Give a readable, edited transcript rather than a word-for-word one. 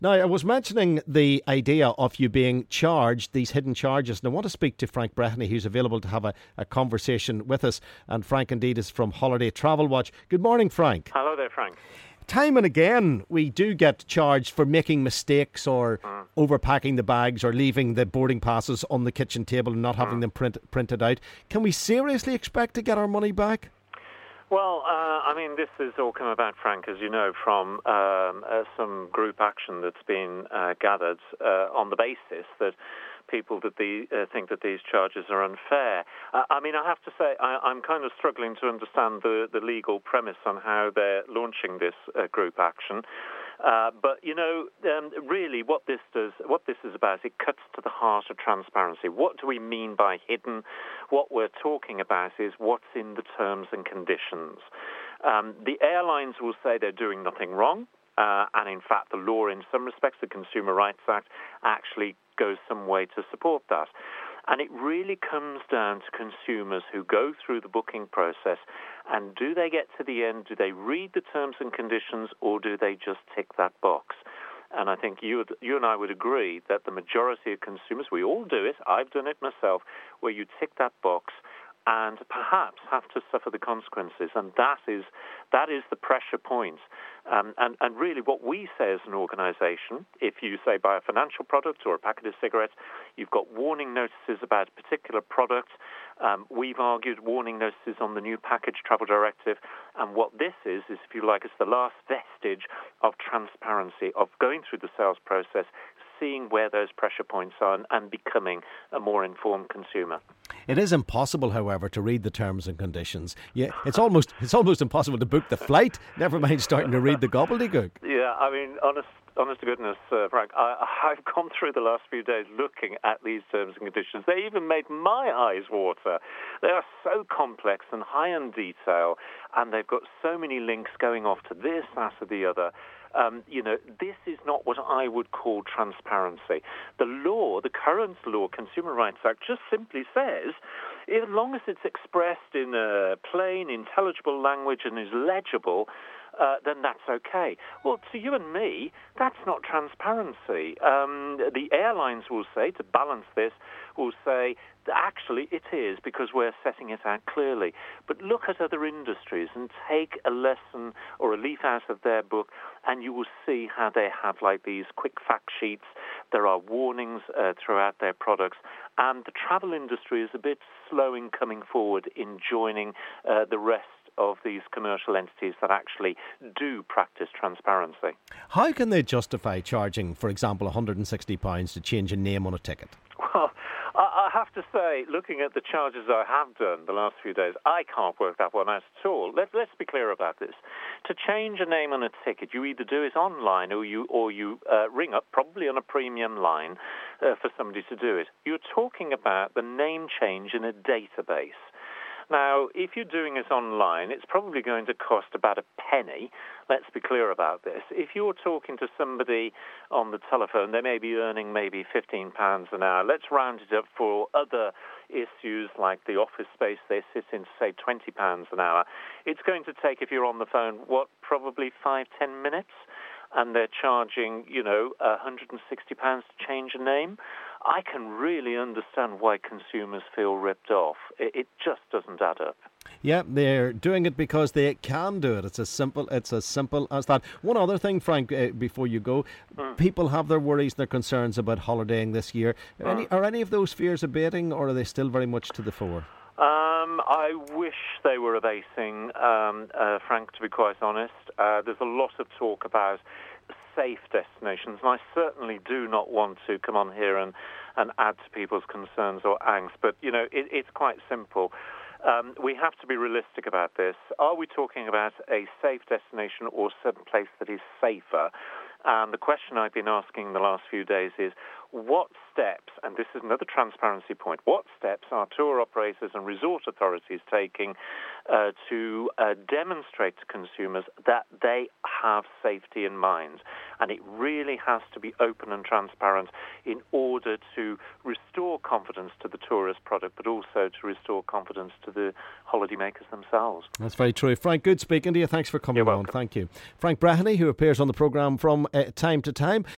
Now, I was mentioning the idea of you being charged, these hidden charges, and I want to speak to Frank Breheny, who's available to have a conversation with us. And Frank, indeed, is from Holiday Travel Watch. Good morning, Frank. Hello there, Frank. Time and again, we do get charged for making mistakes or overpacking the bags or leaving the boarding passes on the kitchen table and not having them printed out. Can we seriously expect to get our money back? Well, this has all come about, Frank, as you know, from some group action that's been gathered on the basis that people think that these charges are unfair. I have to say, I'm kind of struggling to understand the legal premise on how they're launching this group action. But really what this is about, it cuts to the heart of transparency. What do we mean by hidden? What we're talking about is what's in the terms and conditions. The airlines will say they're doing nothing wrong. And in fact, the law, in some respects, the Consumer Rights Act, actually goes some way to support that. And it really comes down to consumers who go through the booking process, and do they get to the end, do they read the terms and conditions, or do they just tick that box? And I think you and I would agree that the majority of consumers, we all do it, I've done it myself, where you tick that box and perhaps have to suffer the consequences. And that is the pressure point. And really what we say as an organisation, if you say buy a financial product or a packet of cigarettes, you've got warning notices about a particular product. We've argued warning notices on the new package travel directive. And what this is, if you like, it's the last vestige of transparency, of going through the sales process, seeing where those pressure points are and becoming a more informed consumer. It is impossible, however, to read the terms and conditions. Yeah, it's almost impossible to book the flight, never mind starting to read the gobbledygook. Yeah, honest to goodness, Frank, I've gone through the last few days looking at these terms and conditions. They even made my eyes water. They are so complex and high in detail, and they've got so many links going off to this, that, or the other. This is not what I would call transparency. The law, the current law, Consumer Rights Act, just simply says, as long as it's expressed in a plain, intelligible language and is legible, then that's okay. Well, to you and me, that's not transparency. The airlines will say, to balance this, will say, actually it is, because we're setting it out clearly. But look at other industries and take a lesson or a leaf out of their book, and you will see how they have like these quick fact sheets. There are warnings throughout their products, and the travel industry is a bit slow in coming forward in joining the rest of these commercial entities that actually do practice transparency. How can they justify charging, for example, £160 to change a name on a ticket? Well, I have to say, looking at the charges I have done the last few days, I can't work that one out at all. Let's be clear about this. To change a name on a ticket, you either do it online or you ring up, probably on a premium line, for somebody to do it. You're talking about the name change in a database. Now, if you're doing it online, it's probably going to cost about a penny. Let's be clear about this. If you're talking to somebody on the telephone, they may be earning maybe £15 an hour. Let's round it up for other issues like the office space they sit in, say £20 an hour. It's going to take, if you're on the phone, probably 5-10 minutes? And they're charging, £160 to change a name. I can really understand why consumers feel ripped off. It just doesn't add up. Yeah, they're doing it because they can do it. It's as simple as that. One other thing, Frank, before you go, people have their worries, their concerns about holidaying this year. Are any of those fears abating, or are they still very much to the fore? I wish they were abating, Frank, to be quite honest. There's a lot of talk about safe destinations, and I certainly do not want to come on here and add to people's concerns or angst, but, it's quite simple. We have to be realistic about this. Are we talking about a safe destination or some place that is safer? And the question I've been asking the last few days is, what steps, and this is another transparency point, what steps are tour operators and resort authorities taking to demonstrate to consumers that they have safety in mind? And it really has to be open and transparent in order to restore confidence to the tourist product, but also to restore confidence to the holidaymakers themselves. That's very true. Frank, good speaking to you. Thanks for coming on. Thank you. Frank Breheny, who appears on the programme from time to time.